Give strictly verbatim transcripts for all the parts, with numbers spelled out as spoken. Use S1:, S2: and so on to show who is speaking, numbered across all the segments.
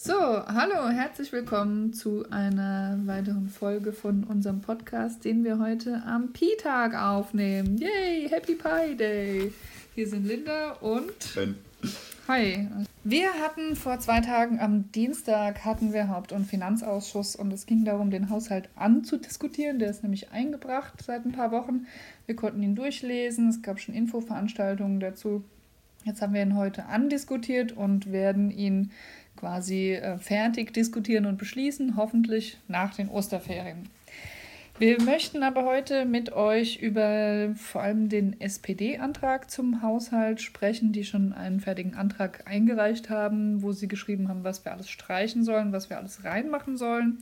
S1: So, hallo, herzlich willkommen zu einer weiteren Folge von unserem Podcast, den wir heute am Pi-Tag aufnehmen. Yay, Happy Pi Day! Hier sind Linda und
S2: Ben.
S1: Hi. Wir hatten vor zwei Tagen am Dienstag hatten wir Haupt- und Finanzausschuss und es ging darum, den Haushalt anzudiskutieren. Der ist nämlich eingebracht seit ein paar Wochen. Wir konnten ihn durchlesen, es gab schon Infoveranstaltungen dazu. Jetzt haben wir ihn heute andiskutiert und werden ihn quasi äh, fertig diskutieren und beschließen, hoffentlich nach den Osterferien. Wir möchten aber heute mit euch über vor allem den S P D-Antrag zum Haushalt sprechen, die schon einen fertigen Antrag eingereicht haben, wo sie geschrieben haben, was wir alles streichen sollen, was wir alles reinmachen sollen.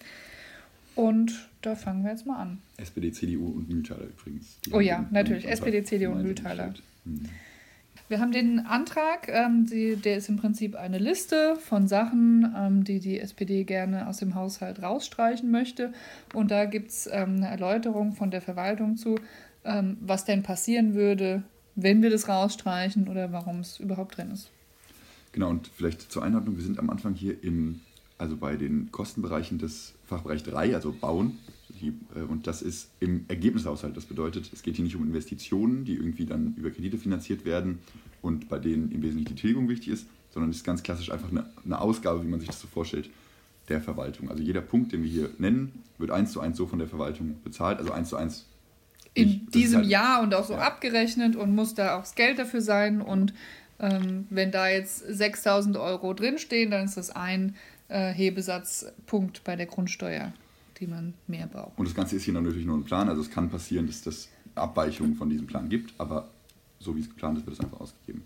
S1: Und da fangen wir jetzt mal an.
S2: S P D, C D U und Mühlthaler übrigens.
S1: Die oh ja, natürlich, S P D, C D U und Mühlthaler. Hm. Wir haben den Antrag, ähm, die, der ist im Prinzip eine Liste von Sachen, ähm, die die S P D gerne aus dem Haushalt rausstreichen möchte. Und da gibt es ähm, eine Erläuterung von der Verwaltung zu, ähm, was denn passieren würde, wenn wir das rausstreichen oder warum es überhaupt drin ist.
S2: Genau, und vielleicht zur Einordnung, wir sind am Anfang hier im, also bei den Kostenbereichen des Fachbereich drei, also Bauen. Und das ist im Ergebnishaushalt. Das bedeutet, es geht hier nicht um Investitionen, die irgendwie dann über Kredite finanziert werden und bei denen im Wesentlichen die Tilgung wichtig ist, sondern es ist ganz klassisch einfach eine, eine Ausgabe, wie man sich das so vorstellt, der Verwaltung. Also jeder Punkt, den wir hier nennen, wird eins zu eins so von der Verwaltung bezahlt, also eins zu eins.
S1: In
S2: ich,
S1: diesem
S2: halt,
S1: Jahr und auch so
S2: ja.
S1: abgerechnet und muss da auch das Geld dafür sein. Und ähm, wenn da jetzt sechstausend Euro drinstehen, dann ist das ein äh, Hebesatzpunkt bei der Grundsteuer, die man mehr braucht.
S2: Und das Ganze ist hier natürlich nur ein Plan, also es kann passieren, dass es Abweichungen von diesem Plan gibt, aber so wie es geplant ist, wird es einfach ausgegeben.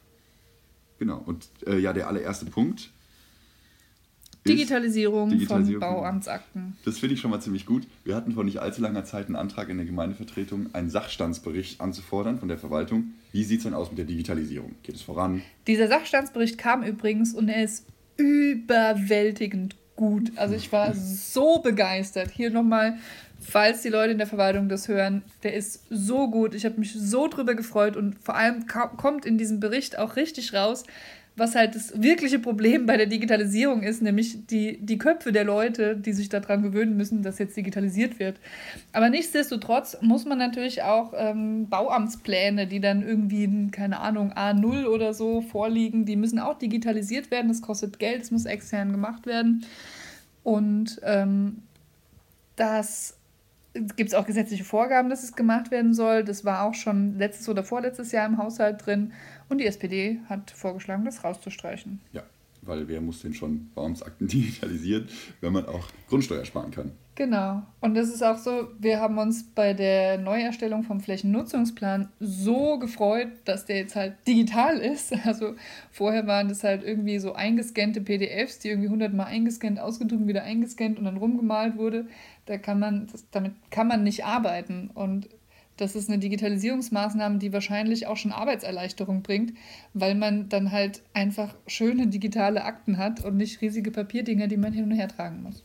S2: Genau, und äh, ja, der allererste Punkt
S1: Digitalisierung,
S2: Digitalisierung
S1: von Bauamtsakten.
S2: Das finde ich schon mal ziemlich gut. Wir hatten vor nicht allzu langer Zeit einen Antrag in der Gemeindevertretung, einen Sachstandsbericht anzufordern von der Verwaltung. Wie sieht es denn aus mit der Digitalisierung? Geht es voran?
S1: Dieser Sachstandsbericht kam übrigens und er ist überwältigend gut. Also ich war so begeistert. Hier nochmal, falls die Leute in der Verwaltung das hören, der ist so gut. Ich habe mich so drüber gefreut und vor allem kommt in diesem Bericht auch richtig raus, was halt das wirkliche Problem bei der Digitalisierung ist, nämlich die, die Köpfe der Leute, die sich daran gewöhnen müssen, dass jetzt digitalisiert wird. Aber nichtsdestotrotz muss man natürlich auch ähm, Bauamtspläne, die dann irgendwie, keine Ahnung, A null oder so vorliegen, die müssen auch digitalisiert werden. Das kostet Geld, das muss extern gemacht werden. Und ähm, das gibt es auch gesetzliche Vorgaben, dass es gemacht werden soll. Das war auch schon letztes oder vorletztes Jahr im Haushalt drin. Und die S P D hat vorgeschlagen, das rauszustreichen.
S2: Ja, weil wer muss denn schon Bauamtsakten digitalisieren, wenn man auch Grundsteuer sparen kann?
S1: Genau. Und das ist auch so, wir haben uns bei der Neuerstellung vom Flächennutzungsplan so gefreut, dass der jetzt halt digital ist. Also vorher waren das halt irgendwie so eingescannte P D Fs, die irgendwie hundertmal eingescannt, ausgedruckt, wieder eingescannt und dann rumgemalt wurde. Da kann man, das, damit kann man nicht arbeiten. Und das ist eine Digitalisierungsmaßnahme, die wahrscheinlich auch schon Arbeitserleichterung bringt, weil man dann halt einfach schöne digitale Akten hat und nicht riesige Papierdinger, die man hin und her tragen muss.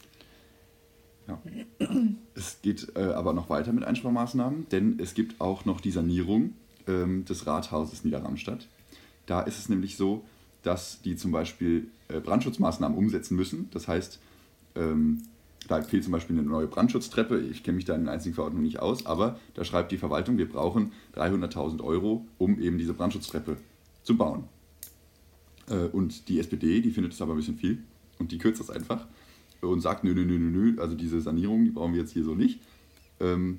S2: Ja. Es geht äh, aber noch weiter mit Einsparmaßnahmen, denn es gibt auch noch die Sanierung ähm, des Rathauses Niederramstadt. Da ist es nämlich so, dass die zum Beispiel äh, Brandschutzmaßnahmen umsetzen müssen. Das heißt, ähm, da fehlt zum Beispiel eine neue Brandschutztreppe. Ich kenne mich da in den einzigen Verordnungen nicht aus, aber da schreibt die Verwaltung, wir brauchen dreihunderttausend Euro, um eben diese Brandschutztreppe zu bauen. Äh, und die S P D, die findet das aber ein bisschen viel und die kürzt das einfach und sagt, nö, nö, nö, nö, nö, also diese Sanierung, die brauchen wir jetzt hier so nicht. Ähm,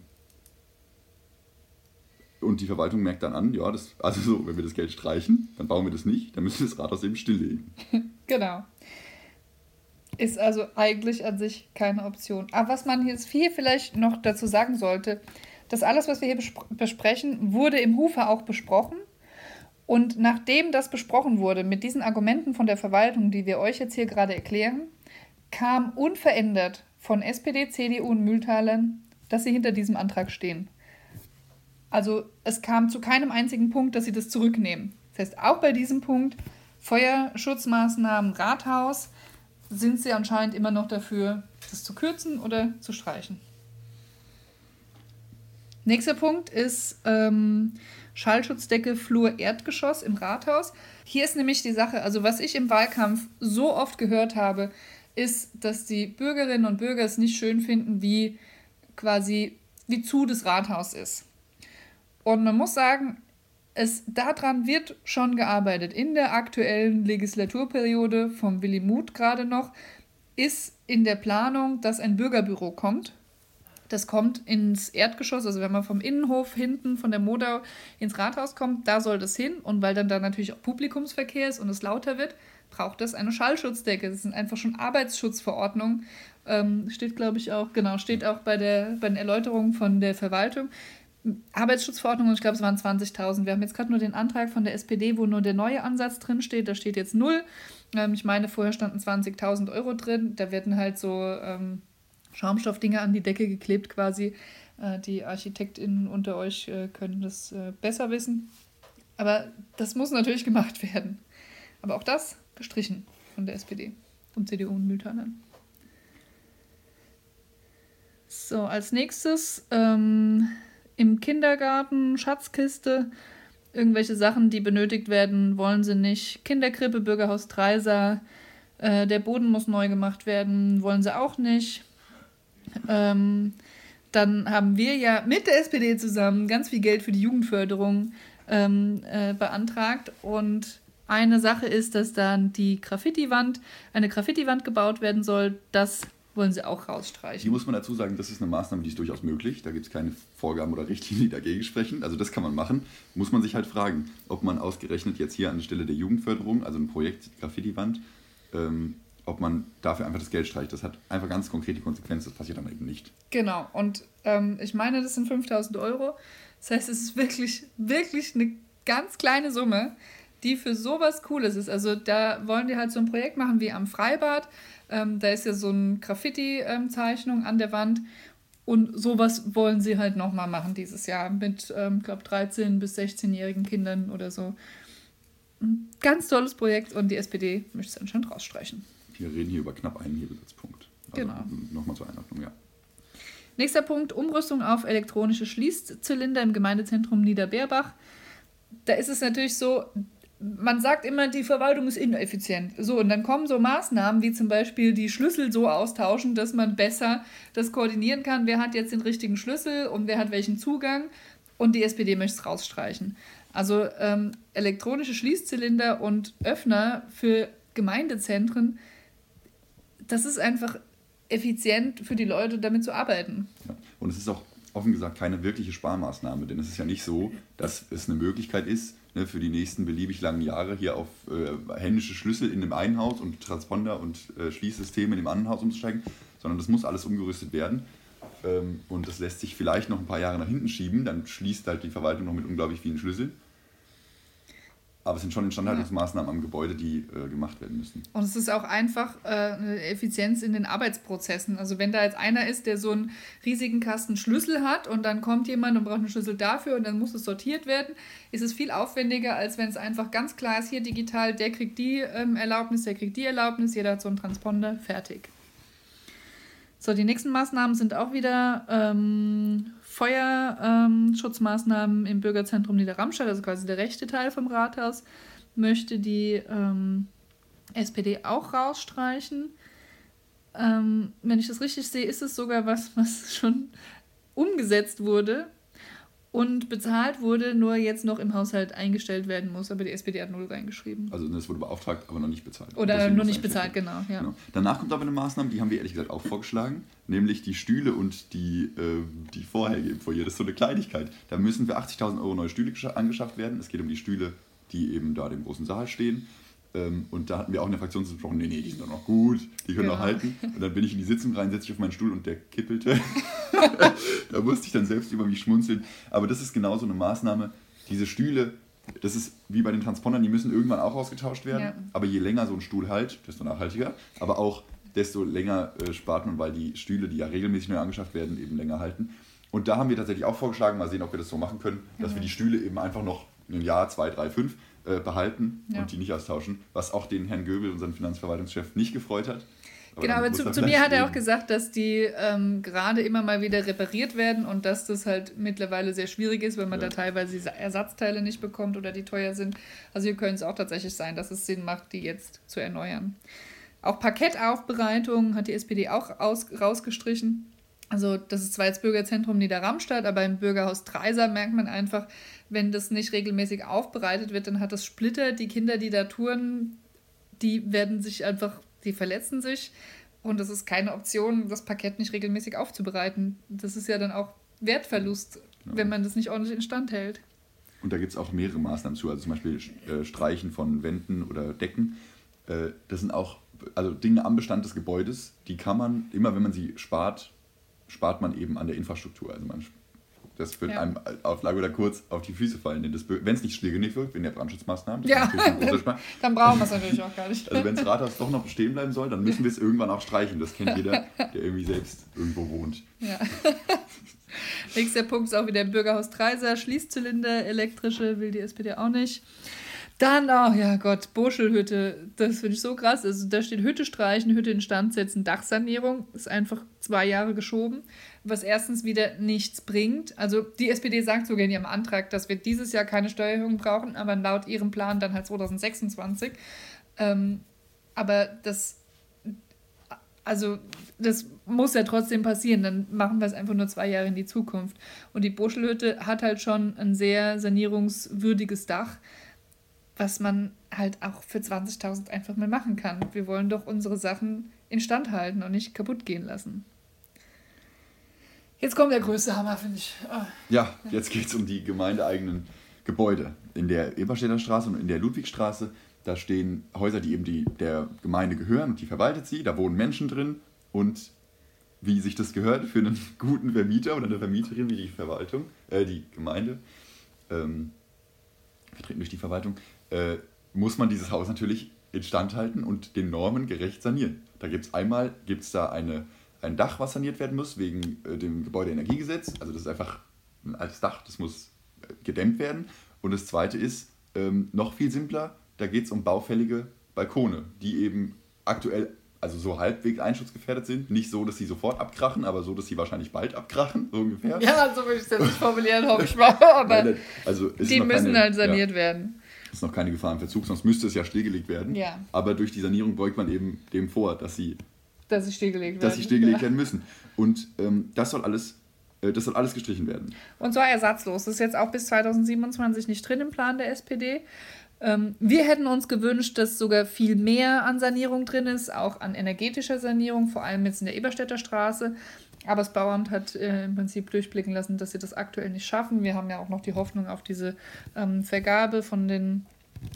S2: und die Verwaltung merkt dann an, ja, das, also so, wenn wir das Geld streichen, dann bauen wir das nicht, dann müssen wir das Rathaus eben stilllegen.
S1: Genau. Ist also eigentlich an sich keine Option. Aber was man jetzt hier vielleicht noch dazu sagen sollte, dass alles, was wir hier bespr- besprechen, wurde im Hufe auch besprochen. Und nachdem das besprochen wurde, mit diesen Argumenten von der Verwaltung, die wir euch jetzt hier gerade erklären, kam unverändert von S P D, C D U und Mühlthalern, dass sie hinter diesem Antrag stehen. Also es kam zu keinem einzigen Punkt, dass sie das zurücknehmen. Das heißt, auch bei diesem Punkt Feuerschutzmaßnahmen Rathaus sind sie anscheinend immer noch dafür, das zu kürzen oder zu streichen. Nächster Punkt ist ähm, Schallschutzdecke, Flur, Erdgeschoss im Rathaus. Hier ist nämlich die Sache, also was ich im Wahlkampf so oft gehört habe, ist, dass die Bürgerinnen und Bürger es nicht schön finden, wie quasi wie zu das Rathaus ist. Und man muss sagen, es, daran wird schon gearbeitet. In der aktuellen Legislaturperiode vom Willy Muth gerade noch ist in der Planung, dass ein Bürgerbüro kommt. Das kommt ins Erdgeschoss, also wenn man vom Innenhof hinten von der Modau ins Rathaus kommt, da soll das hin. Und weil dann da natürlich auch Publikumsverkehr ist und es lauter wird, braucht es eine Schallschutzdecke. Das sind einfach schon Arbeitsschutzverordnungen. Ähm, steht, glaube ich, auch, genau, steht auch bei, der, bei den Erläuterungen von der Verwaltung. Arbeitsschutzverordnung, und ich glaube, es waren zwanzigtausend. Wir haben jetzt gerade nur den Antrag von der S P D, wo nur der neue Ansatz drin steht. Da steht jetzt null. Ähm, ich meine, vorher standen zwanzigtausend Euro drin. Da werden halt so ähm, Schaumstoffdinger an die Decke geklebt quasi. Äh, die ArchitektInnen unter euch äh, können das äh, besser wissen. Aber das muss natürlich gemacht werden. Aber auch das gestrichen von der S P D und C D U und Mühltönern. So, als nächstes ähm, im Kindergarten, Schatzkiste, irgendwelche Sachen, die benötigt werden, wollen sie nicht. Kinderkrippe, Bürgerhaus Dreisa, äh, der Boden muss neu gemacht werden, wollen sie auch nicht. Ähm, dann haben wir ja mit der S P D zusammen ganz viel Geld für die Jugendförderung ähm, äh, beantragt. Und eine Sache ist, dass dann die Graffiti-Wand, eine Graffiti-Wand gebaut werden soll. Das wollen sie auch rausstreichen.
S2: Hier muss man dazu sagen, das ist eine Maßnahme, die ist durchaus möglich. Da gibt es keine Vorgaben oder Richtlinien, die dagegen sprechen. Also das kann man machen. Muss man sich halt fragen, ob man ausgerechnet jetzt hier an der Stelle der Jugendförderung, also ein Projekt Graffiti-Wand, ähm, ob man dafür einfach das Geld streicht. Das hat einfach ganz konkrete Konsequenzen. Das passiert dann eben nicht.
S1: Genau. Und ähm, ich meine, das sind fünftausend Euro. Das heißt, es ist wirklich, wirklich eine ganz kleine Summe, die für sowas Cooles ist. Also da wollen die halt so ein Projekt machen wie am Freibad. Ähm, da ist ja so eine Graffiti-Zeichnung an der Wand. Und sowas wollen sie halt nochmal machen dieses Jahr mit, ähm, glaube dreizehn- bis sechzehnjährigen Kindern oder so. Ein ganz tolles Projekt und die S P D möchte es anscheinend rausstreichen.
S2: Wir reden hier über knapp einen Hebelsatzpunkt. Also
S1: genau.
S2: Nochmal zur Einordnung, ja.
S1: Nächster Punkt, Umrüstung auf elektronische Schließzylinder im Gemeindezentrum Niederbeerbach. Da ist es natürlich so, man sagt immer, die Verwaltung ist ineffizient. So, und dann kommen so Maßnahmen wie zum Beispiel die Schlüssel so austauschen, dass man besser das koordinieren kann. Wer hat jetzt den richtigen Schlüssel und wer hat welchen Zugang? Und die S P D möchte es rausstreichen. Also ähm, elektronische Schließzylinder und Öffner für Gemeindezentren, das ist einfach effizient für die Leute, damit zu arbeiten.
S2: Ja. Und es ist auch offen gesagt keine wirkliche Sparmaßnahme, denn es ist ja nicht so, dass es eine Möglichkeit ist, ne, für die nächsten beliebig langen Jahre hier auf äh, händische Schlüssel in dem einen Haus und Transponder und äh, Schließsysteme in dem anderen Haus umzusteigen, sondern das muss alles umgerüstet werden. Ähm, und das lässt sich vielleicht noch ein paar Jahre nach hinten schieben, dann schließt halt die Verwaltung noch mit unglaublich vielen Schlüsseln. Aber es sind schon Instandhaltungsmaßnahmen am Gebäude, die äh, gemacht werden müssen.
S1: Und es ist auch einfach äh, eine Effizienz in den Arbeitsprozessen. Also wenn da jetzt einer ist, der so einen riesigen Kasten Schlüssel hat und dann kommt jemand und braucht einen Schlüssel dafür und dann muss es sortiert werden, ist es viel aufwendiger, als wenn es einfach ganz klar ist, hier digital, der kriegt die ähm, Erlaubnis, der kriegt die Erlaubnis, jeder hat so einen Transponder, fertig. So, die nächsten Maßnahmen sind auch wieder ähm, Feuerschutzmaßnahmen ähm, im Bürgerzentrum Niederramstadt, also quasi der rechte Teil vom Rathaus, möchte die ähm, S P D auch rausstreichen. Ähm, wenn ich das richtig sehe, ist es sogar was, was schon umgesetzt wurde und bezahlt wurde, nur jetzt noch im Haushalt eingestellt werden muss. Aber die S P D hat null reingeschrieben.
S2: Also das wurde beauftragt, aber noch nicht bezahlt.
S1: Oder nur nicht bezahlt, genau, ja.
S2: genau. Danach kommt aber eine Maßnahme, die haben wir ehrlich gesagt auch vorgeschlagen, nämlich die Stühle und die, äh, die Vorhänge im Foyer. Das ist so eine Kleinigkeit. Da müssen für achtzigtausend Euro neue Stühle angeschafft werden. Es geht um die Stühle, die eben da im großen Saal stehen. Und da hatten wir auch in der Fraktion gesprochen, nee, nee, die sind doch noch gut, die können genau. noch halten. Und dann bin ich in die Sitzung rein, setze ich auf meinen Stuhl und der kippelte. Da musste ich dann selbst über mich schmunzeln. Aber das ist genau so eine Maßnahme. Diese Stühle, das ist wie bei den Transpondern, die müssen irgendwann auch ausgetauscht werden. Ja. Aber je länger so ein Stuhl halt, desto nachhaltiger. Aber auch desto länger äh, spart man, weil die Stühle, die ja regelmäßig neu angeschafft werden, eben länger halten. Und da haben wir tatsächlich auch vorgeschlagen, mal sehen, ob wir das so machen können, dass mhm. wir die Stühle eben einfach noch ein Jahr, zwei, drei, fünf behalten ja. und die nicht austauschen, was auch den Herrn Göbel, unseren Finanzverwaltungschef, nicht gefreut hat. Aber
S1: genau,
S2: dann
S1: aber
S2: muss
S1: zu,
S2: er
S1: zu mir
S2: vielleicht
S1: hat er auch
S2: leben.
S1: gesagt, dass die ähm, gerade immer mal wieder repariert werden und dass das halt mittlerweile sehr schwierig ist, weil man
S2: Ja.
S1: da teilweise diese Ersatzteile nicht bekommt oder die teuer sind. Also hier könnte es auch tatsächlich sein, dass es Sinn macht, die jetzt zu erneuern. Auch Parkettaufbereitung hat die S P D auch aus, rausgestrichen. Also das ist zwar jetzt Bürgerzentrum Niederramstadt, aber im Bürgerhaus Treiser merkt man einfach, wenn das nicht regelmäßig aufbereitet wird, dann hat das Splitter. Die Kinder, die da touren, die werden sich einfach, die verletzen sich. Und das ist keine Option, das Parkett nicht regelmäßig aufzubereiten. Das ist ja dann auch Wertverlust,
S2: Genau.
S1: wenn man das nicht ordentlich instand hält.
S2: Und da gibt es auch mehrere Maßnahmen zu, also zum Beispiel äh, Streichen von Wänden oder Decken. Äh, das sind auch also Dinge am Bestand des Gebäudes, die kann man, immer wenn man sie spart, spart man eben an der Infrastruktur. Also man, das wird
S1: Ja.
S2: einem auf lang oder kurz auf die Füße fallen. Wenn es nicht stillgelegt wird, wenn der Brandschutzmaßnahmen, das
S1: Ja.
S2: ist natürlich ein großer Spaß.
S1: Dann brauchen wir es natürlich auch gar nicht.
S2: Also wenn das Rathaus doch noch bestehen bleiben soll, dann müssen wir es irgendwann auch streichen. Das kennt jeder, der irgendwie selbst irgendwo wohnt.
S1: Ja. Nächster Punkt ist auch wieder Bürgerhaus Treiser, Schließzylinder, elektrische, will die S P D auch nicht. Dann, oh ja Gott, Burschelhütte, das finde ich so krass. Also da steht Hütte streichen, Hütte instand setzen, Dachsanierung, ist einfach zwei Jahre geschoben, was erstens wieder nichts bringt. Also die S P D sagt sogar in ihrem Antrag, dass wir dieses Jahr keine Steuererhöhung brauchen, aber laut ihrem Plan dann halt zwanzig sechsundzwanzig. Ähm, aber das, also das muss ja trotzdem passieren, dann machen wir es einfach nur zwei Jahre in die Zukunft. Und die Burschelhütte hat halt schon ein sehr sanierungswürdiges Dach, was man halt auch für zwanzigtausend einfach mal machen kann. Wir wollen doch unsere Sachen instand halten und nicht kaputt gehen lassen. Jetzt kommt der größte Hammer, finde ich. Oh.
S2: Ja, jetzt geht es um die gemeindeeigenen Gebäude. In der Eberstädter Straße und in der Ludwigstraße, da stehen Häuser, die eben die, der Gemeinde gehören und die verwaltet sie. Da wohnen Menschen drin und wie sich das gehört für einen guten Vermieter oder eine Vermieterin wie die Verwaltung, äh, die Gemeinde, ähm, vertreten durch die Verwaltung, äh, muss man dieses Haus natürlich instand halten und den Normen gerecht sanieren. Da gibt es einmal gibt's da eine, ein Dach, was saniert werden muss, wegen äh, dem Gebäudeenergiegesetz. Also das ist einfach ein altes Dach, das muss äh, gedämmt werden. Und das zweite ist, ähm, noch viel simpler, da geht es um baufällige Balkone, die eben aktuell also so halbwegs einschutzgefährdet sind. Nicht so, dass sie sofort abkrachen, aber so, dass sie wahrscheinlich bald abkrachen, so ungefähr.
S1: Ja, so würde ich es jetzt nicht formulieren, hoffe ich mal. Aber
S2: Nein, also es
S1: die
S2: ist noch
S1: müssen
S2: keine,
S1: halt saniert
S2: ja,
S1: werden.
S2: ist noch keine Gefahr im Verzug, sonst müsste es ja stillgelegt werden.
S1: Ja.
S2: Aber durch die Sanierung beugt man eben dem vor, dass sie,
S1: Dass sie stillgelegt werden.
S2: dass sie stillgelegt
S1: Ja.
S2: werden müssen. Und ähm, das soll alles, äh, das soll alles gestrichen werden.
S1: Und zwar ersatzlos. Das ist jetzt auch bis zweitausendsiebenundzwanzig nicht drin im Plan der S P D. Ähm, wir hätten uns gewünscht, dass sogar viel mehr an Sanierung drin ist, auch an energetischer Sanierung, vor allem jetzt in der Eberstädter Straße. Aber das Bauamt hat äh, im Prinzip durchblicken lassen, dass sie das aktuell nicht schaffen. Wir haben ja auch noch die Hoffnung auf diese ähm, Vergabe von den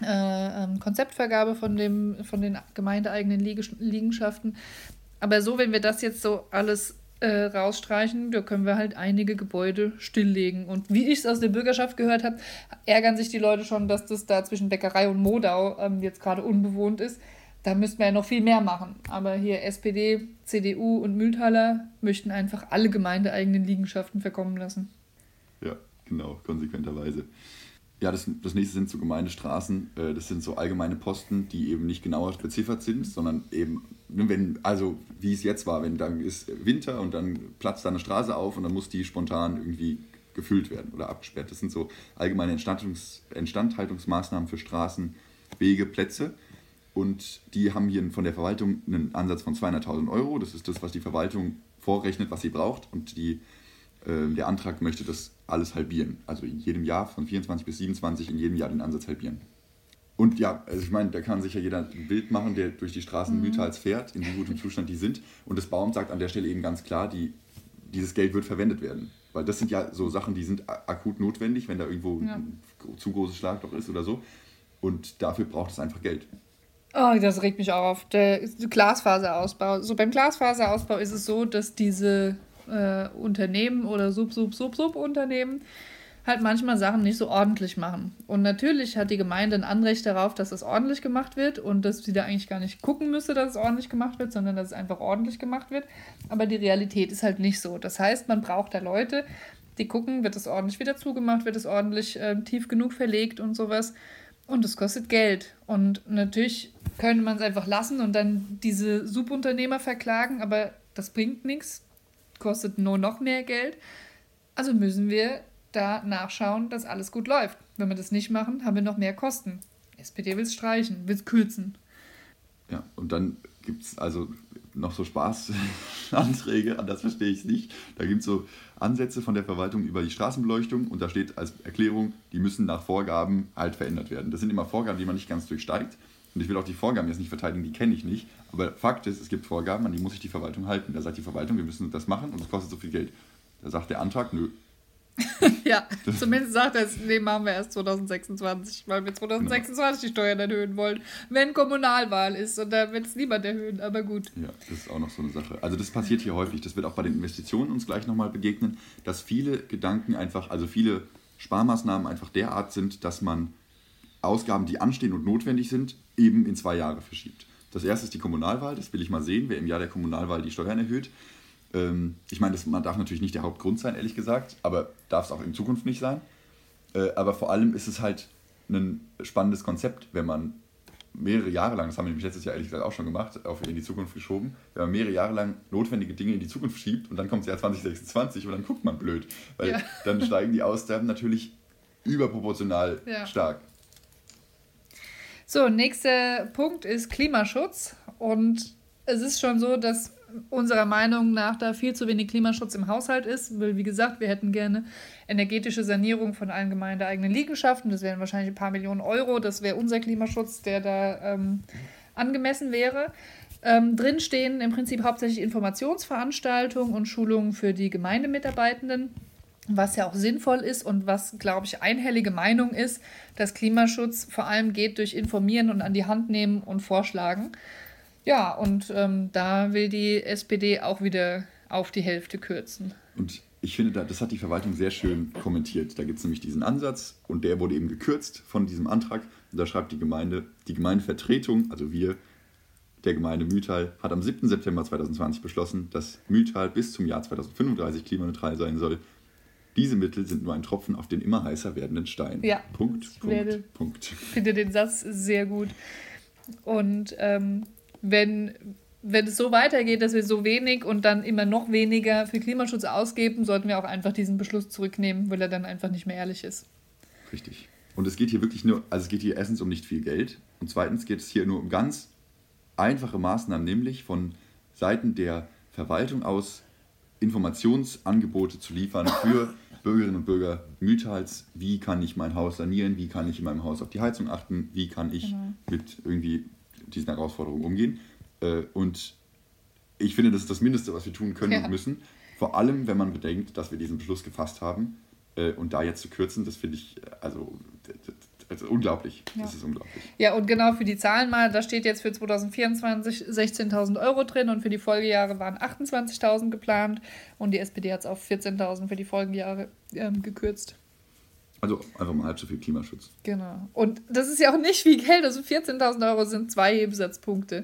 S1: äh, ähm, Konzeptvergabe von, dem, von den gemeindeeigenen Liege- Liegenschaften. Aber so, wenn wir das jetzt so alles äh, rausstreichen, da können wir halt einige Gebäude stilllegen. Und wie ich es aus der Bürgerschaft gehört habe, ärgern sich die Leute schon, dass das da zwischen Bäckerei und Modau ähm, jetzt gerade unbewohnt ist. Da müssten wir ja noch viel mehr machen. Aber hier S P D, C D U und Mühlthaler möchten einfach alle gemeindeeigenen Liegenschaften verkommen lassen.
S2: Ja, genau, konsequenterweise. Ja, das, das nächste sind so Gemeindestraßen. Äh, das sind so allgemeine Posten, die eben nicht genauer beziffert sind, sondern eben, wenn, also wie es jetzt war, wenn dann ist Winter und dann platzt da eine Straße auf und dann muss die spontan irgendwie gefüllt werden oder abgesperrt. Das sind so allgemeine Instandhaltungs, Instandhaltungsmaßnahmen für Straßen, Wege, Plätze. Und die haben hier von der Verwaltung einen Ansatz von zweihunderttausend Euro. Das ist das, was die Verwaltung vorrechnet, was sie braucht. Und die, äh, der Antrag möchte das alles halbieren. Also in jedem Jahr von vierundzwanzig bis siebenundzwanzig in jedem Jahr den Ansatz halbieren. Und ja, also ich meine, da kann sich ja jeder ein Bild machen, der durch die Straßen mhm. Mühltals fährt, in wie gutem Zustand die sind. Und das Bauamt sagt an der Stelle eben ganz klar, die, dieses Geld wird verwendet werden. Weil das sind ja so Sachen, die sind akut notwendig, wenn da irgendwo ja. ein zu großes Schlagloch ist oder so. Und dafür braucht es einfach Geld.
S1: Oh, das regt mich auch auf. Der Glasfaserausbau. So beim Glasfaserausbau ist es so, dass diese äh, Unternehmen oder Sub-Sub-Sub-Sub-Unternehmen halt manchmal Sachen nicht so ordentlich machen. Und natürlich hat die Gemeinde ein Anrecht darauf, dass es ordentlich gemacht wird und dass sie da eigentlich gar nicht gucken müsste, dass es ordentlich gemacht wird, sondern dass es einfach ordentlich gemacht wird. Aber die Realität ist halt nicht so. Das heißt, man braucht da Leute, die gucken, wird es ordentlich wieder zugemacht, wird es ordentlich äh, tief genug verlegt und sowas. Und es kostet Geld. Und natürlich könnte man es einfach lassen und dann diese Subunternehmer verklagen, aber das bringt nichts, kostet nur noch mehr Geld. Also müssen wir da nachschauen, dass alles gut läuft. Wenn wir das nicht machen, haben wir noch mehr Kosten. S P D will es streichen, will es kürzen.
S2: Ja, und dann gibt es also noch so Spaßanträge, das verstehe ich nicht. Da gibt es so Ansätze von der Verwaltung über die Straßenbeleuchtung und da steht als Erklärung, die müssen nach Vorgaben halt verändert werden. Das sind immer Vorgaben, die man nicht ganz durchsteigt. Und ich will auch die Vorgaben jetzt nicht verteidigen, die kenne ich nicht. Aber Fakt ist, es gibt Vorgaben, an die muss sich die Verwaltung halten. Da sagt die Verwaltung, wir müssen das machen und es kostet so viel Geld. Da sagt der Antrag, nö.
S1: Ja, zumindest sagt er es, nee, machen wir erst zwanzig sechsundzwanzig, weil wir zwanzig sechsundzwanzig genau. die Steuern erhöhen wollen, wenn Kommunalwahl ist und da wird es niemand erhöhen, aber gut.
S2: Ja, das ist auch noch so eine Sache. Also das passiert hier häufig, das wird auch bei den Investitionen uns gleich nochmal begegnen, dass viele Gedanken einfach, also viele Sparmaßnahmen einfach derart sind, dass man Ausgaben, die anstehen und notwendig sind, eben in zwei Jahre verschiebt. Das erste ist die Kommunalwahl, das will ich mal sehen, wer im Jahr der Kommunalwahl die Steuern erhöht. Ich meine, das darf natürlich nicht der Hauptgrund sein, ehrlich gesagt, aber darf es auch in Zukunft nicht sein. Aber vor allem ist es halt ein spannendes Konzept, wenn man mehrere Jahre lang, das haben wir nämlich letztes Jahr ehrlich gesagt auch schon gemacht, auf in die Zukunft geschoben, wenn man mehrere Jahre lang notwendige Dinge in die Zukunft schiebt und dann kommt das Jahr zwanzig sechsundzwanzig und dann guckt man blöd, weil ja. dann steigen die Ausgaben natürlich überproportional ja. stark.
S1: So, nächster Punkt ist Klimaschutz und es ist schon so, dass unserer Meinung nach da viel zu wenig Klimaschutz im Haushalt ist, weil wie gesagt, wir hätten gerne energetische Sanierung von allen gemeindeeigenen Liegenschaften, das wären wahrscheinlich ein paar Millionen Euro, das wäre unser Klimaschutz, der da ähm, angemessen wäre. Ähm, drin stehen im Prinzip hauptsächlich Informationsveranstaltungen und Schulungen für die Gemeindemitarbeitenden, was ja auch sinnvoll ist und was, glaube ich, einhellige Meinung ist, dass Klimaschutz vor allem geht durch Informieren und an die Hand nehmen und vorschlagen. Ja, und ähm, da will die S P D auch wieder auf die Hälfte kürzen.
S2: Und ich finde, das hat die Verwaltung sehr schön kommentiert. Da gibt es nämlich diesen Ansatz und der wurde eben gekürzt von diesem Antrag. Und da schreibt die Gemeinde, die Gemeindevertretung, also wir, der Gemeinde Mühltal, hat am siebten September zweitausendzwanzig beschlossen, dass Mühltal bis zum Jahr zweitausendfünfunddreißig klimaneutral sein soll. Diese Mittel sind nur ein Tropfen auf den immer heißer werdenden Stein.
S1: Ja,
S2: Punkt, Punkt,
S1: werde,
S2: Punkt.
S1: Ich finde den Satz sehr gut. Und ähm, wenn, wenn es so weitergeht, dass wir so wenig und dann immer noch weniger für Klimaschutz ausgeben, sollten wir auch einfach diesen Beschluss zurücknehmen, weil er dann einfach nicht mehr ehrlich ist.
S2: Richtig. Und es geht hier wirklich nur, also es geht hier erstens um nicht viel Geld und zweitens geht es hier nur um ganz einfache Maßnahmen, nämlich von Seiten der Verwaltung aus Informationsangebote zu liefern für Bürgerinnen und Bürger Mühltals. Wie kann ich mein Haus sanieren? Wie kann ich in meinem Haus auf die Heizung achten? Wie kann ich genau. mit irgendwie diesen Herausforderungen umgehen? Und ich finde, das ist das Mindeste, was wir tun können ja. und müssen. Vor allem, wenn man bedenkt, dass wir diesen Beschluss gefasst haben. Und da jetzt zu kürzen, das finde ich also das ist unglaublich. Ja. Das ist unglaublich.
S1: Ja, und genau für die Zahlen mal, da steht jetzt für zwanzig vierundzwanzig sechzehntausend Euro drin und für die Folgejahre waren achtundzwanzigtausend geplant und die S P D hat es auf vierzehntausend für die Folgejahre ähm, gekürzt.
S2: Also einfach mal halb so viel Klimaschutz.
S1: Genau. Und das ist ja auch nicht viel Geld, also vierzehntausend Euro sind zwei Hebesatzpunkte.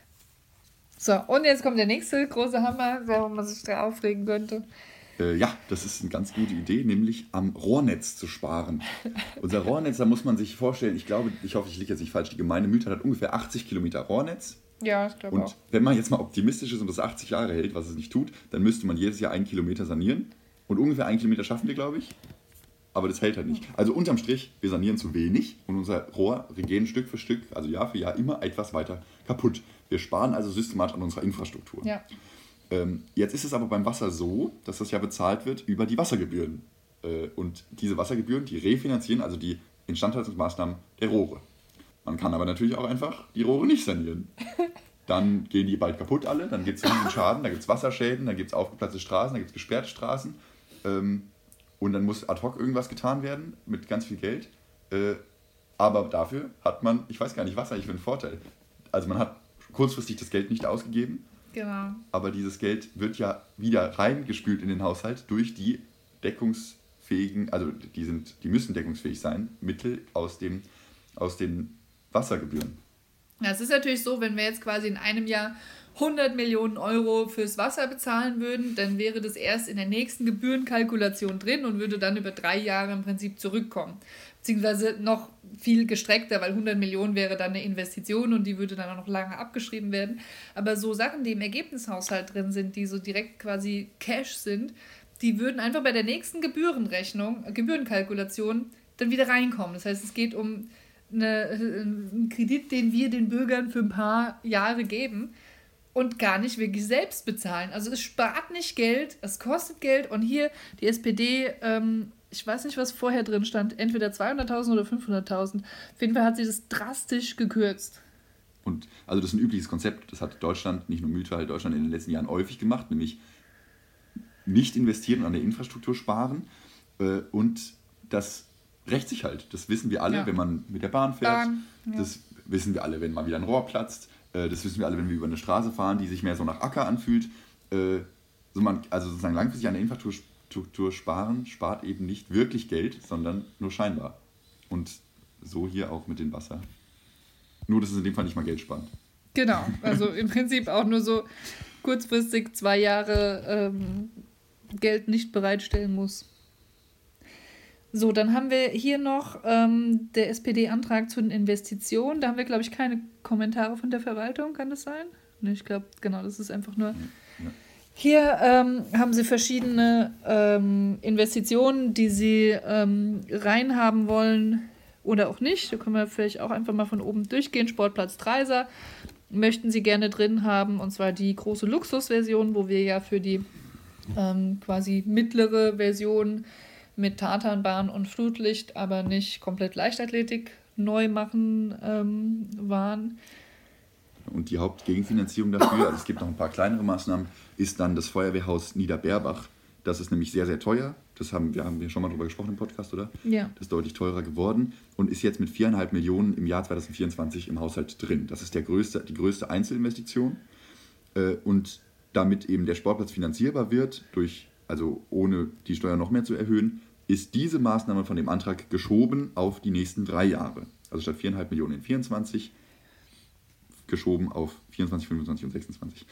S1: So, und jetzt kommt der nächste große Hammer, wo man sich da aufregen könnte.
S2: Äh, ja, das ist eine ganz gute Idee, nämlich am Rohrnetz zu sparen. Unser Rohrnetz, da muss man sich vorstellen, ich glaube, ich hoffe, ich liege jetzt nicht falsch, die Gemeinde Mühltal hat ungefähr achtzig Kilometer Rohrnetz.
S1: Ja, ich glaube auch.
S2: Und wenn man jetzt mal optimistisch ist und das achtzig Jahre hält, was es nicht tut, dann müsste man jedes Jahr einen Kilometer sanieren. Und ungefähr einen Kilometer schaffen wir, glaube ich. Aber das hält halt nicht. Also unterm Strich, wir sanieren zu wenig und unser Rohr, wir gehen Stück für Stück, also Jahr für Jahr, immer etwas weiter kaputt. Wir sparen also systematisch an unserer Infrastruktur.
S1: Ja.
S2: Ähm, jetzt ist es aber beim Wasser so, dass das ja bezahlt wird über die Wassergebühren. Äh, und diese Wassergebühren, die refinanzieren also die Instandhaltungsmaßnahmen der Rohre. Man kann aber natürlich auch einfach die Rohre nicht sanieren. Dann gehen die bald kaputt alle, dann gibt es riesen Schaden, da gibt es Wasserschäden, dann gibt es aufgeplatzte Straßen, dann gibt es gesperrte Straßen. Ähm, und dann muss ad hoc irgendwas getan werden mit ganz viel Geld. Äh, aber dafür hat man, ich weiß gar nicht, was eigentlich für einen Vorteil. Also man hat kurzfristig das Geld nicht ausgegeben.
S1: Genau.
S2: Aber dieses Geld wird ja wieder reingespült in den Haushalt durch die deckungsfähigen, also die, sind, die müssen deckungsfähig sein, Mittel aus, dem, aus den Wassergebühren.
S1: Ja, es ist natürlich so, wenn wir jetzt quasi in einem Jahr hundert Millionen Euro fürs Wasser bezahlen würden, dann wäre das erst in der nächsten Gebührenkalkulation drin und würde dann über drei Jahre im Prinzip zurückkommen. Beziehungsweise noch viel gestreckter, weil hundert Millionen wäre dann eine Investition und die würde dann auch noch lange abgeschrieben werden. Aber so Sachen, die im Ergebnishaushalt drin sind, die so direkt quasi Cash sind, die würden einfach bei der nächsten Gebührenrechnung, Gebührenkalkulation dann wieder reinkommen. Das heißt, es geht um eine, einen Kredit, den wir den Bürgern für ein paar Jahre geben und gar nicht wirklich selbst bezahlen. Also es spart nicht Geld, es kostet Geld und hier die S P D, ähm, ich weiß nicht, was vorher drin stand, entweder zweihunderttausend oder fünfhunderttausend. Auf jeden Fall hat sie das drastisch gekürzt.
S2: Und also das ist ein übliches Konzept, das hat Deutschland, nicht nur Mühltal, Deutschland in den letzten Jahren häufig gemacht, nämlich nicht investieren und an der Infrastruktur sparen. Und das rächt sich halt. Das wissen wir alle, ja. wenn man mit der Bahn fährt. Bahn, ja. Das wissen wir alle, wenn mal wieder ein Rohr platzt. Das wissen wir alle, wenn wir über eine Straße fahren, die sich mehr so nach Acker anfühlt. Also sozusagen langfristig an der Infrastruktur sparen, spart eben nicht wirklich Geld, sondern nur scheinbar. Und so hier auch mit dem Wasser. Nur, dass es in dem Fall nicht mal Geld spart.
S1: Genau, also im Prinzip auch nur so kurzfristig zwei Jahre ähm, Geld nicht bereitstellen muss. So, dann haben wir hier noch ähm, der S P D-Antrag zu den Investitionen. Da haben wir, glaube ich, keine Kommentare von der Verwaltung, kann das sein? Ne, ich glaube, genau, das ist einfach nur... Ja. Hier ähm, haben sie verschiedene ähm, Investitionen, die sie ähm, reinhaben wollen oder auch nicht. Da können wir vielleicht auch einfach mal von oben durchgehen. Sportplatz Dreiser möchten sie gerne drin haben, und zwar die große Luxusversion, wo wir ja für die ähm, quasi mittlere Version mit Tatanbahn und Flutlicht, aber nicht komplett Leichtathletik neu machen ähm, waren.
S2: Und die Hauptgegenfinanzierung dafür, also es gibt noch ein paar kleinere Maßnahmen, ist dann das Feuerwehrhaus Niederberbach. Das ist nämlich sehr, sehr teuer. Das haben wir haben wir schon mal drüber gesprochen im Podcast, oder?
S1: Ja.
S2: Das ist deutlich teurer geworden und ist jetzt mit viereinhalb Millionen im Jahr zwanzig vierundzwanzig im Haushalt drin. Das ist der größte, die größte Einzelinvestition. Und damit eben der Sportplatz finanzierbar wird, durch, also ohne die Steuer noch mehr zu erhöhen, ist diese Maßnahme von dem Antrag geschoben auf die nächsten drei Jahre. Also statt viereinhalb Millionen in vierundzwanzig geschoben auf vierundzwanzig, fünfundzwanzig und sechsundzwanzig.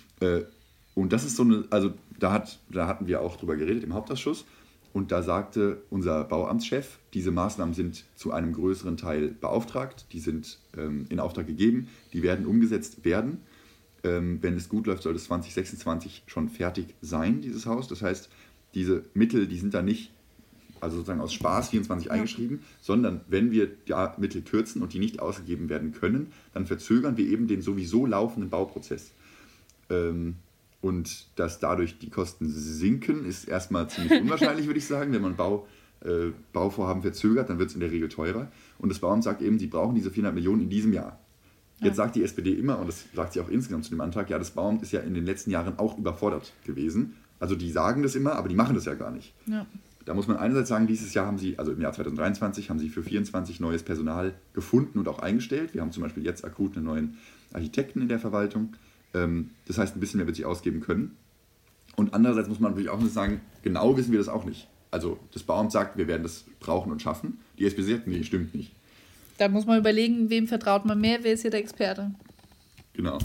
S2: Und das ist so eine, also da, hat, da hatten wir auch drüber geredet im Hauptausschuss und da sagte unser Bauamtschef, diese Maßnahmen sind zu einem größeren Teil beauftragt, die sind ähm, in Auftrag gegeben, die werden umgesetzt werden. Ähm, wenn es gut läuft, soll das zwanzig sechsundzwanzig schon fertig sein, dieses Haus. Das heißt, diese Mittel, die sind da nicht, also sozusagen aus Spaß vierundzwanzig ja. eingeschrieben, sondern wenn wir die Mittel kürzen und die nicht ausgegeben werden können, dann verzögern wir eben den sowieso laufenden Bauprozess. Ähm, und dass dadurch die Kosten sinken, ist erstmal ziemlich unwahrscheinlich, würde ich sagen. Wenn man Bau, äh, Bauvorhaben verzögert, dann wird es in der Regel teurer. Und das Bauamt sagt eben, sie brauchen diese viereinhalb Millionen in diesem Jahr. Jetzt ja. sagt die S P D immer, und das sagt sie auch insgesamt zu dem Antrag, ja, das Bauamt ist ja in den letzten Jahren auch überfordert gewesen. Also die sagen das immer, aber die machen das ja gar nicht.
S1: Ja.
S2: Da muss man einerseits sagen, dieses Jahr haben sie, also im Jahr zwanzig dreiundzwanzig, haben sie für vierundzwanzig neues Personal gefunden und auch eingestellt. Wir haben zum Beispiel jetzt akut einen neuen Architekten in der Verwaltung. Das heißt, ein bisschen mehr wird sie ausgeben können. Und andererseits muss man natürlich auch sagen, genau wissen wir das auch nicht. Also das Bauamt sagt, wir werden das brauchen und schaffen. Die S P D sagt, nee, stimmt nicht.
S1: Da muss man überlegen, wem vertraut man mehr, wer ist hier der Experte.
S2: Genau.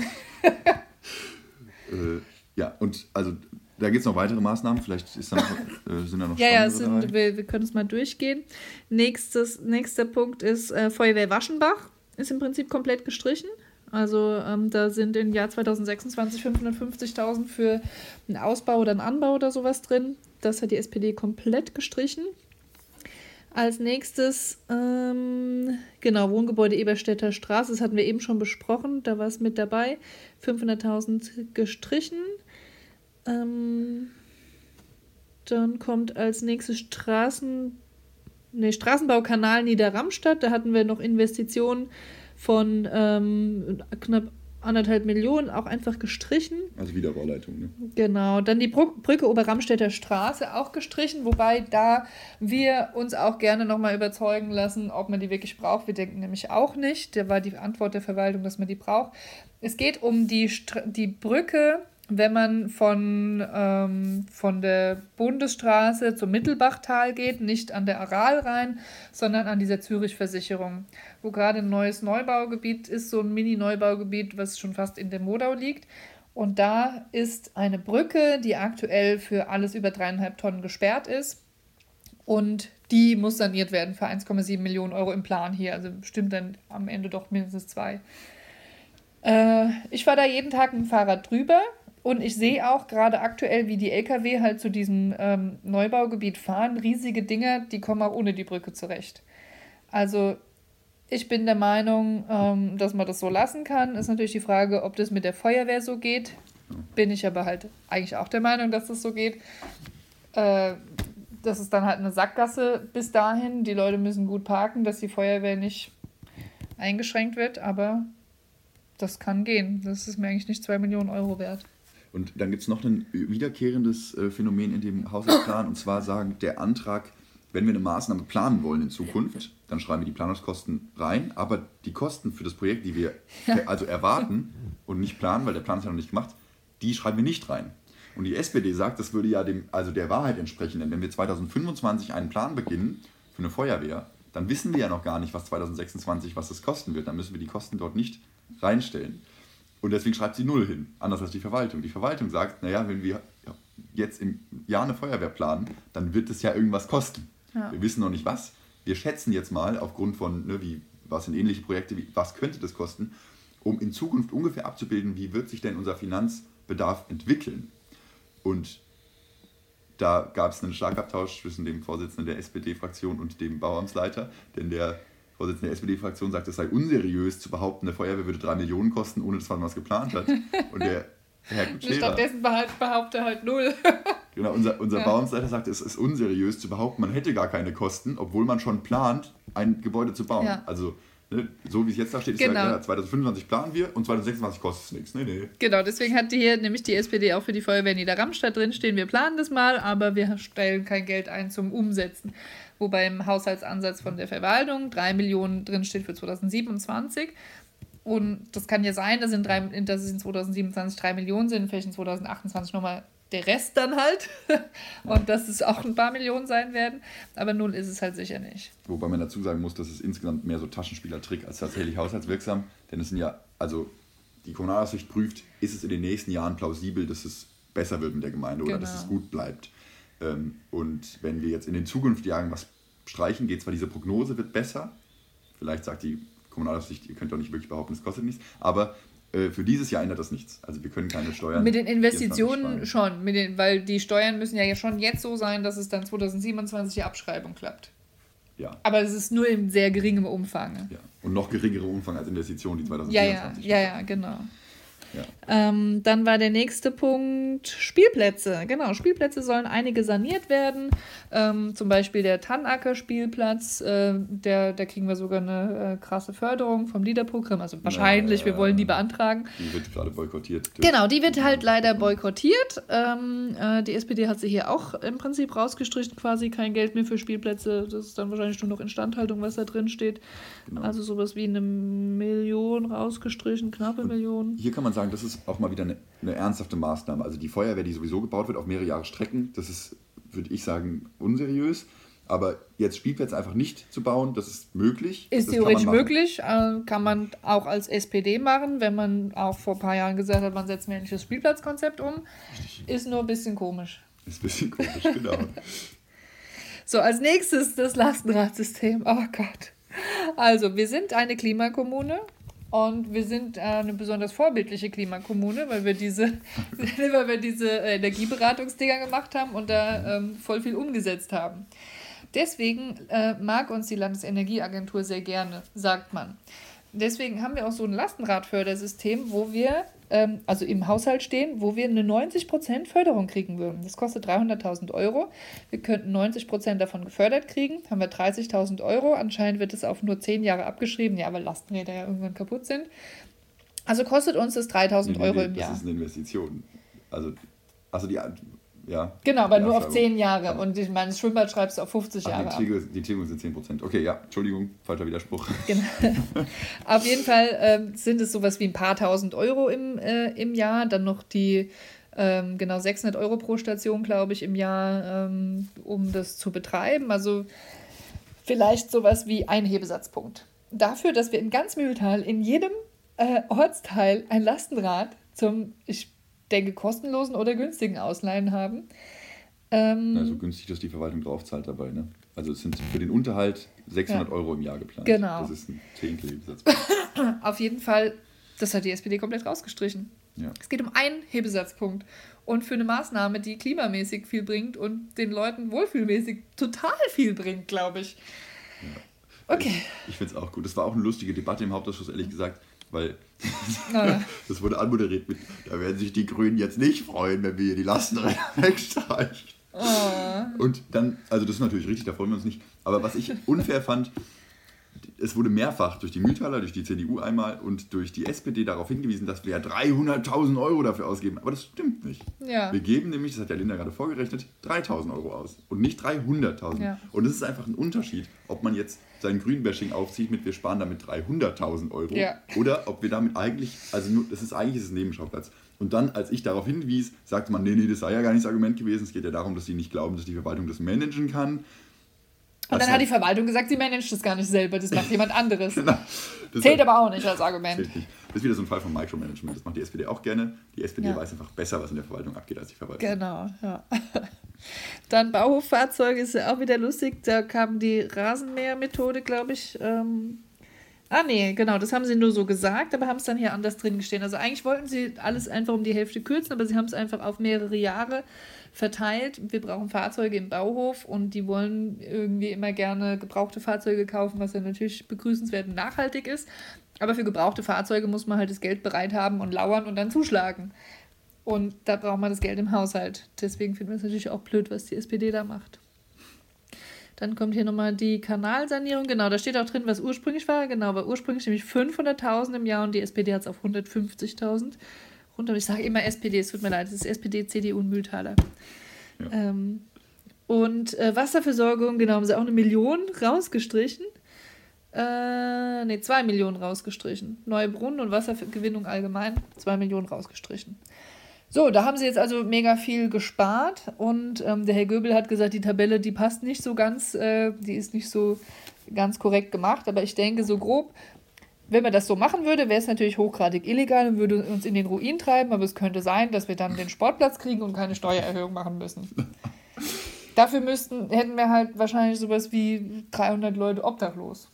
S2: äh, ja, und also da gibt es noch weitere Maßnahmen, vielleicht ist da noch, äh, sind da noch
S1: ja, ja, sind, wir, wir können es mal durchgehen. Nächstes, nächster Punkt ist äh, Feuerwehr Waschenbach, ist im Prinzip komplett gestrichen. Also ähm, da sind im Jahr zwanzig sechsundzwanzig fünfhundertfünfzigtausend für einen Ausbau oder einen Anbau oder sowas drin. Das hat die S P D komplett gestrichen. Als nächstes, ähm, genau, Wohngebäude Eberstädter Straße, das hatten wir eben schon besprochen, da war es mit dabei. fünfhunderttausend gestrichen. Ähm, dann kommt als nächstes Straßen, nee, Straßenbaukanal Niederramstadt. Da hatten wir noch Investitionen von ähm, knapp anderthalb Millionen, auch einfach gestrichen.
S2: Also wieder Rohrleitung, ne?
S1: Genau. Dann die Bru- Brücke Oberramstädter Straße auch gestrichen, wobei da wir uns auch gerne nochmal überzeugen lassen, ob man die wirklich braucht. Wir denken nämlich auch nicht. Da war die Antwort der Verwaltung, dass man die braucht. Es geht um die, Str- die Brücke wenn man von, ähm, von der Bundesstraße zum Mittelbachtal geht, nicht an der Aral rein, sondern an dieser Zürich-Versicherung, wo gerade ein neues Neubaugebiet ist, so ein Mini-Neubaugebiet, was schon fast in der Modau liegt. Und da ist eine Brücke, die aktuell für alles über dreieinhalb Tonnen gesperrt ist. Und die muss saniert werden für eins Komma sieben Millionen Euro im Plan hier. Also stimmt dann am Ende doch mindestens zwei. Äh, ich fahre da jeden Tag mit dem Fahrrad drüber. Und ich sehe auch gerade aktuell, wie die L K W halt zu diesem ähm, Neubaugebiet fahren. Riesige Dinger, die kommen auch ohne die Brücke zurecht. Also ich bin der Meinung, ähm, dass man das so lassen kann. Ist natürlich die Frage, ob das mit der Feuerwehr so geht. Bin ich aber halt eigentlich auch der Meinung, dass das so geht. Äh, das ist dann halt eine Sackgasse bis dahin. Die Leute müssen gut parken, dass die Feuerwehr nicht eingeschränkt wird. Aber das kann gehen. Das ist mir eigentlich nicht zwei Millionen Euro wert.
S2: Und dann gibt es noch ein wiederkehrendes äh, Phänomen in dem Haushaltsplan. Und zwar sagen, der Antrag, wenn wir eine Maßnahme planen wollen in Zukunft, dann schreiben wir die Planungskosten rein. Aber die Kosten für das Projekt, die wir ja. also erwarten und nicht planen, weil der Plan ist ja noch nicht gemacht, die schreiben wir nicht rein. Und die S P D sagt, das würde ja dem, also der Wahrheit entsprechen. Denn wenn wir zweitausendfünfundzwanzig einen Plan beginnen für eine Feuerwehr, dann wissen wir ja noch gar nicht, was zweitausendsechsundzwanzig, was das kosten wird. Dann müssen wir die Kosten dort nicht reinstellen. Und deswegen schreibt sie null hin, anders als die Verwaltung. Die Verwaltung sagt, naja, wenn wir jetzt im Jahr eine Feuerwehr planen, dann wird es ja irgendwas kosten. Ja. Wir wissen noch nicht was. Wir schätzen jetzt mal aufgrund von, ne, wie, was sind ähnliche Projekte, wie, was könnte das kosten, um in Zukunft ungefähr abzubilden, wie wird sich denn unser Finanzbedarf entwickeln. Und da gab es einen Schlagabtausch zwischen dem Vorsitzenden der S P D-Fraktion und dem Bauamtsleiter, denn der Vorsitzende der S P D-Fraktion sagt, es sei unseriös zu behaupten, eine Feuerwehr würde drei Millionen kosten, ohne dass man was geplant hat. Und der Herr Scherer,
S1: stattdessen behauptet er halt null.
S2: Genau, unser, unser ja. Bauamtsleiter sagt, es ist unseriös zu behaupten, man hätte gar keine Kosten, obwohl man schon plant, ein Gebäude zu bauen. Ja. Also, ne, so wie es jetzt da steht, ist genau. ja, zweitausendfünfundzwanzig planen wir und zweitausendsechsundzwanzig kostet es nichts. Nee, nee.
S1: Genau, deswegen hat hier nämlich die S P D auch für die Feuerwehr Niederramstadt drinstehen, wir planen das mal, aber wir stellen kein Geld ein zum Umsetzen. Wobei im Haushaltsansatz von der Verwaltung drei Millionen drinsteht für zweitausendsiebenundzwanzig. Und das kann ja sein, dass, in drei, dass es in zweitausendsiebenundzwanzig drei Millionen sind, vielleicht in zweitausendachtundzwanzig nochmal der Rest dann halt. Und dass es auch ein paar Millionen sein werden. Aber null ist es halt sicher nicht.
S2: Wobei man dazu sagen muss, dass es insgesamt mehr so Taschenspielertrick als tatsächlich haushaltswirksam. Denn es sind ja, also die Kommunalaufsicht prüft, ist es in den nächsten Jahren plausibel, dass es besser wird mit der Gemeinde oder genau. dass es gut bleibt. Und wenn wir jetzt in den Zukunftsjahren was streichen, geht zwar diese Prognose wird besser. Vielleicht sagt die Kommunalaufsicht, ihr könnt doch nicht wirklich behaupten, es kostet nichts. Aber äh, für dieses Jahr ändert das nichts. Also wir können keine Steuern...
S1: Mit den Investitionen schon, mit den, weil die Steuern müssen ja schon jetzt so sein, dass es dann zweitausendsiebenundzwanzig die Abschreibung klappt.
S2: Ja.
S1: Aber es ist nur in sehr geringem Umfang.
S2: Ja. Und noch geringerem Umfang als Investitionen, die zweitausendvierundzwanzig
S1: Ja, ja, ja, ja, genau.
S2: Ja.
S1: Ähm, dann war der nächste Punkt Spielplätze. Genau, Spielplätze sollen einige saniert werden. Ähm, zum Beispiel der Tannacker-Spielplatz. Äh, der, da kriegen wir sogar eine äh, krasse Förderung vom LEADER-Programm. Also wahrscheinlich, ja, wir wollen die beantragen.
S2: Die wird gerade boykottiert.
S1: Genau, die wird halt leider boykottiert. Ähm, äh, die S P D hat sie hier auch im Prinzip rausgestrichen, quasi kein Geld mehr für Spielplätze. Das ist dann wahrscheinlich nur noch Instandhaltung, was da drin steht. Genau. Also sowas wie eine Million rausgestrichen, knappe
S2: Und
S1: Million.
S2: Hier kann man sagen, das ist auch mal wieder eine, eine ernsthafte Maßnahme. Also die Feuerwehr, die sowieso gebaut wird auf mehrere Jahre Strecken, das ist, würde ich sagen, unseriös. Aber jetzt Spielplätze einfach nicht zu bauen, das ist möglich.
S1: Ist
S2: das
S1: theoretisch möglich, äh, kann man auch als S P D machen, wenn man auch vor ein paar Jahren gesagt hat, man setzt ein ähnliches Spielplatzkonzept um. Ist nur ein bisschen komisch.
S2: Ist ein bisschen komisch, genau.
S1: So, als nächstes das Lastenradsystem. Oh Gott. Also, wir sind eine Klimakommune. Und wir sind äh, eine besonders vorbildliche Klimakommune, weil wir diese, weil wir diese äh, Energieberatungsdinger gemacht haben und da ähm, voll viel umgesetzt haben. Deswegen äh, mag uns die Landesenergieagentur sehr gerne, sagt man. Deswegen haben wir auch so ein Lastenradfördersystem, wo wir, ähm, also im Haushalt stehen, wo wir eine neunzig Prozent Förderung kriegen würden. Das kostet dreihunderttausend Euro. Wir könnten neunzig Prozent davon gefördert kriegen, haben wir dreißigtausend Euro. Anscheinend wird es auf nur zehn Jahre abgeschrieben, ja, weil Lastenräder ja irgendwann kaputt sind. Also kostet uns das dreitausend Euro im Jahr.
S2: Das ist eine Investition. Also, also die, ja.
S1: Genau, aber nur auf zehn Jahre. Aber und ich meine, das Schwimmbad schreibst du auf fünfzig Ach, Jahre.
S2: Die Tilgung, die Tilgung sind zehn Prozent. Okay, ja, Entschuldigung, falscher Widerspruch.
S1: Genau. Auf jeden Fall ähm, sind es sowas wie ein paar tausend Euro im, äh, im Jahr. Dann noch die, ähm, genau, sechshundert Euro pro Station, glaube ich, im Jahr, ähm, um das zu betreiben. Also vielleicht sowas wie ein Hebesatzpunkt. Dafür, dass wir in ganz Mühltal in jedem äh, Ortsteil ein Lastenrad zum, ich denke, kostenlosen oder günstigen Ausleihen haben. Ähm,
S2: also günstig, dass die Verwaltung draufzahlt dabei, ne? Also es sind für den Unterhalt sechshundert ja. Euro im Jahr geplant.
S1: Genau.
S2: Das ist ein Zehntel Hebesatz.
S1: Auf jeden Fall, das hat die S P D komplett rausgestrichen. Ja. Es geht um einen Hebesatzpunkt. Und für eine Maßnahme, die klimamäßig viel bringt und den Leuten wohlfühlmäßig total viel bringt, glaube ich.
S2: Ja. Okay. Ich, ich finde es auch gut. Das war auch eine lustige Debatte im Hauptausschuss, ehrlich gesagt, weil
S1: ah.
S2: das wurde anmoderiert mit, da werden sich die Grünen jetzt nicht freuen, wenn wir hier die Lastenräder wegstreichen.
S1: Oh.
S2: Und dann, also das ist natürlich richtig, da freuen wir uns nicht. Aber was ich unfair fand, es wurde mehrfach durch die Mühltaler, durch die C D U einmal und durch die S P D darauf hingewiesen, dass wir ja dreihunderttausend Euro dafür ausgeben. Aber das stimmt nicht.
S1: Ja.
S2: Wir geben nämlich, das hat ja Linda gerade vorgerechnet, dreitausend Euro aus und nicht dreihunderttausend. Ja. Und es ist einfach ein Unterschied, ob man jetzt sein Greenbashing aufzieht mit wir sparen damit dreihunderttausend Euro
S1: ja.
S2: oder ob wir damit eigentlich, also nur, das ist eigentlich ist es ein Nebenschauplatz. Und dann, als ich darauf hinwies, sagte man, nee, nee, das sei ja gar nicht das Argument gewesen. Es geht ja darum, dass sie nicht glauben, dass die Verwaltung das managen kann.
S1: Und dann hat die Verwaltung gesagt, sie managt das gar nicht selber, das macht jemand anderes. Genau. Zählt aber auch nicht als Argument.
S2: Zählt nicht. Das ist wieder so ein Fall von Micromanagement. Das macht die S P D auch gerne. Die S P D ja. weiß einfach besser, was in der Verwaltung abgeht, als die Verwaltung.
S1: Genau, ja. Dann Bauhoffahrzeuge ist ja auch wieder lustig. Da kam die Rasenmähermethode, glaube ich. Ähm ah, nee, genau, das haben sie nur so gesagt, aber haben es dann hier anders drin gestehen. Also eigentlich wollten sie alles einfach um die Hälfte kürzen, aber sie haben es einfach auf mehrere Jahre verteilt. Wir brauchen Fahrzeuge im Bauhof und die wollen irgendwie immer gerne gebrauchte Fahrzeuge kaufen, was ja natürlich begrüßenswert und nachhaltig ist. Aber für gebrauchte Fahrzeuge muss man halt das Geld bereit haben und lauern und dann zuschlagen. Und da braucht man das Geld im Haushalt. Deswegen finden wir es natürlich auch blöd, was die S P D da macht. Dann kommt hier nochmal die Kanalsanierung. Genau, da steht auch drin, was ursprünglich war. Genau, war ursprünglich nämlich fünfhunderttausend im Jahr und die S P D hat es auf hundertfünfzigtausend runter. Ich sage immer S P D, es tut mir leid, es ist S P D, C D U und Mühltaler. Ja. Ähm, und äh, Wasserversorgung, genau, haben sie auch eine Million rausgestrichen. Äh, ne, zwei Millionen rausgestrichen. Neue Brunnen und Wassergewinnung allgemein, zwei Millionen rausgestrichen. So, da haben sie jetzt also mega viel gespart und ähm, der Herr Göbel hat gesagt, die Tabelle, die passt nicht so ganz, äh, die ist nicht so ganz korrekt gemacht, aber ich denke so grob, wenn man das so machen würde, wäre es natürlich hochgradig illegal und würde uns in den Ruin treiben, aber es könnte sein, dass wir dann den Sportplatz kriegen und keine Steuererhöhung machen müssen. Dafür müssten, hätten wir halt wahrscheinlich sowas wie dreihundert Leute obdachlos.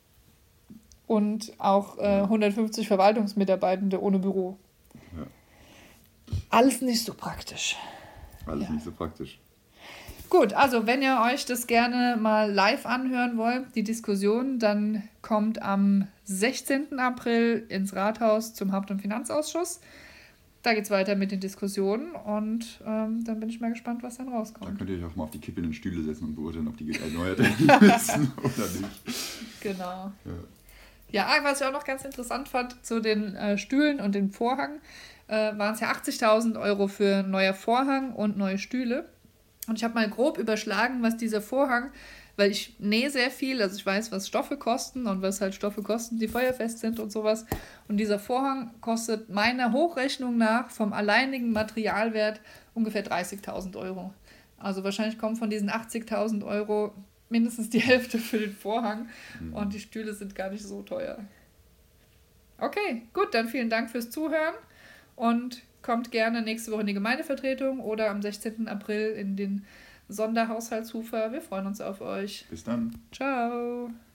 S1: Und auch äh, hundertfünfzig Verwaltungsmitarbeitende ohne Büro.
S2: Ja.
S1: Alles nicht so praktisch.
S2: Alles
S1: ja.
S2: nicht so praktisch.
S1: Gut, also wenn ihr euch das gerne mal live anhören wollt, die Diskussion, dann kommt am sechzehnten April ins Rathaus zum Haupt- und Finanzausschuss. Da geht es weiter mit den Diskussionen und ähm, dann bin ich mal gespannt, was dann rauskommt.
S2: Da könnt ihr euch auch mal auf die kippenden Stühle setzen und beurteilen, ob die erneuert werden müssen oder nicht.
S1: Genau.
S2: Ja.
S1: Ja, was ich auch noch ganz interessant fand zu den äh, Stühlen und dem Vorhang, äh, waren es ja achtzigtausend Euro für neuer Vorhang und neue Stühle. Und ich habe mal grob überschlagen, was dieser Vorhang, weil ich nähe sehr viel, also ich weiß, was Stoffe kosten und was halt Stoffe kosten, die feuerfest sind und sowas. Und dieser Vorhang kostet meiner Hochrechnung nach vom alleinigen Materialwert ungefähr dreißigtausend Euro. Also wahrscheinlich kommen von diesen achtzigtausend Euro mindestens die Hälfte für den Vorhang mhm. und die Stühle sind gar nicht so teuer. Okay, gut, dann vielen Dank fürs Zuhören und kommt gerne nächste Woche in die Gemeindevertretung oder am sechzehnten April in den Sonderhaushaltshufer. Wir freuen uns auf euch.
S2: Bis dann.
S1: Ciao.